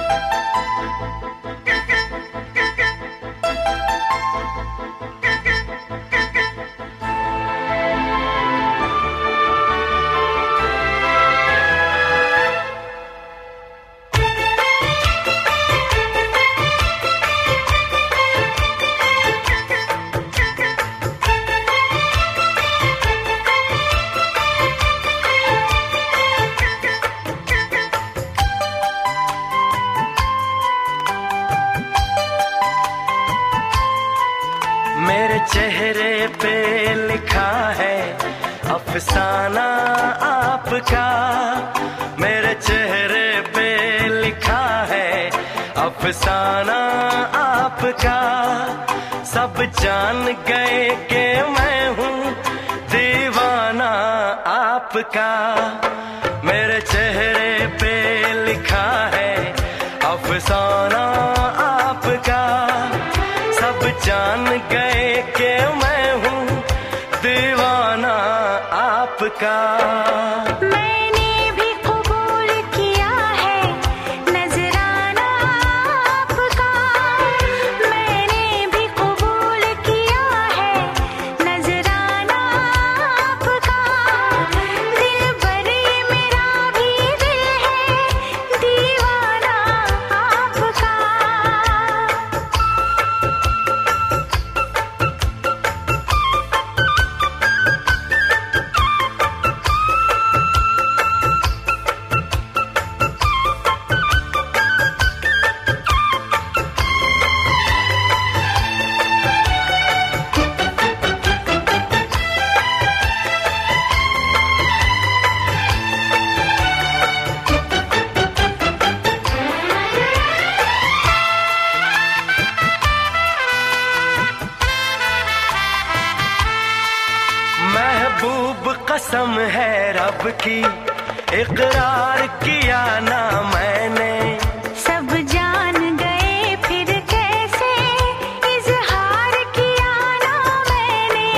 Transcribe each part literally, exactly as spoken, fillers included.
मेरे चेहरे पे लिखा है अफसाना आपका, मेरे चेहरे पे लिखा है अफसाना आपका। सब जान गए कि मैं हूँ दीवाना आपका। मेरे चेहरे पे लिखा है अफसाना आपका। सब जान गए कि मैं हूँ दीवाना आपका। महबूब कसम है रब की, इकरार किया ना मैंने। सब जान गए फिर कैसे इजहार किया ना मैंने।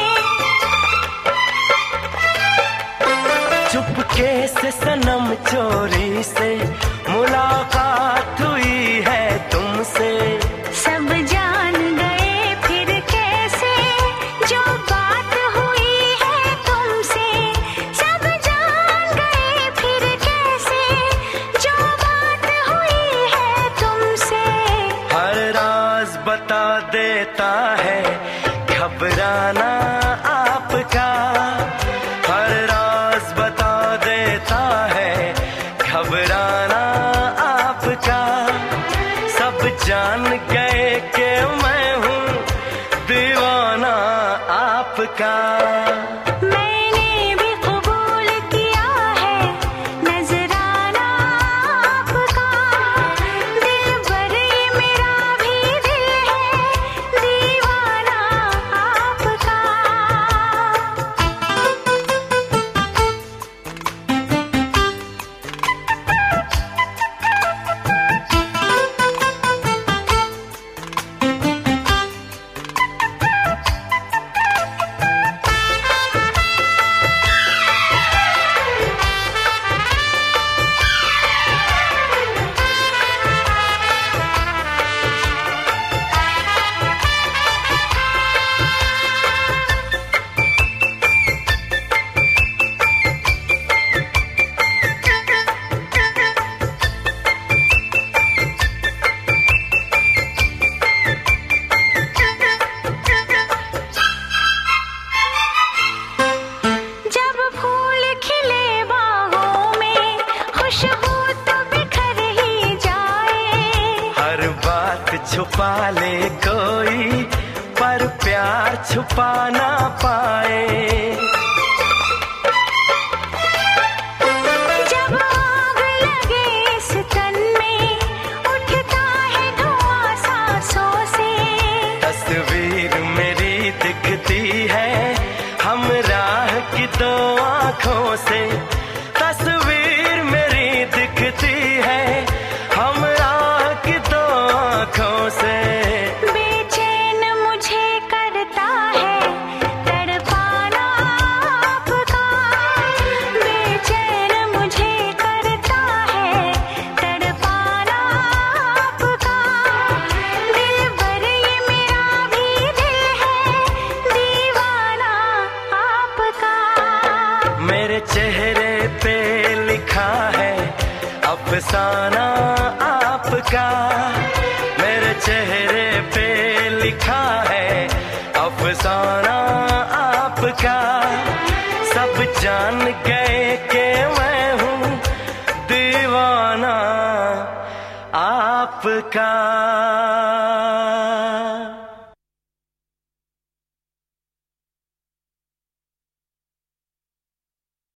चुपके से सनम चोरी से मुलाकात हुई है तुमसे। सब जान गए फिर कैसे जो बात हुई है तुमसे। सब जान गए फिर कैसे जो बात हुई है तुमसे। हर राज बता देता है घबराना आपका। हर राज बता देता है घबराना आपका। सब जान गए कि मैं हूँ दीवाना आपका। मैंने भी कबूल किया है नजराना आपका। दिल भर ये मेरा भी दिल है दीवाना आपका। जब फूल खिले बागों में खुशबू तो बिखर ही जाए। हर बात छुपा ले कोई पर प्यार छुपा ना पाए। जब आग लगे इस तन में उठता है धुआं सांसों से। तस्वीर मेरी दिखती है हम राह की दो आँखों से। तस्वीर मेरी दिखती है हम राह की दो आँखों से। बेचैन मुझे करता है तड़पाना मेरे चेहरे पे लिखा है अफसाना आपका, मेरे चेहरे पे लिखा है अफसाना आपका। सब जान गए कि मैं हूँ दीवाना आपका।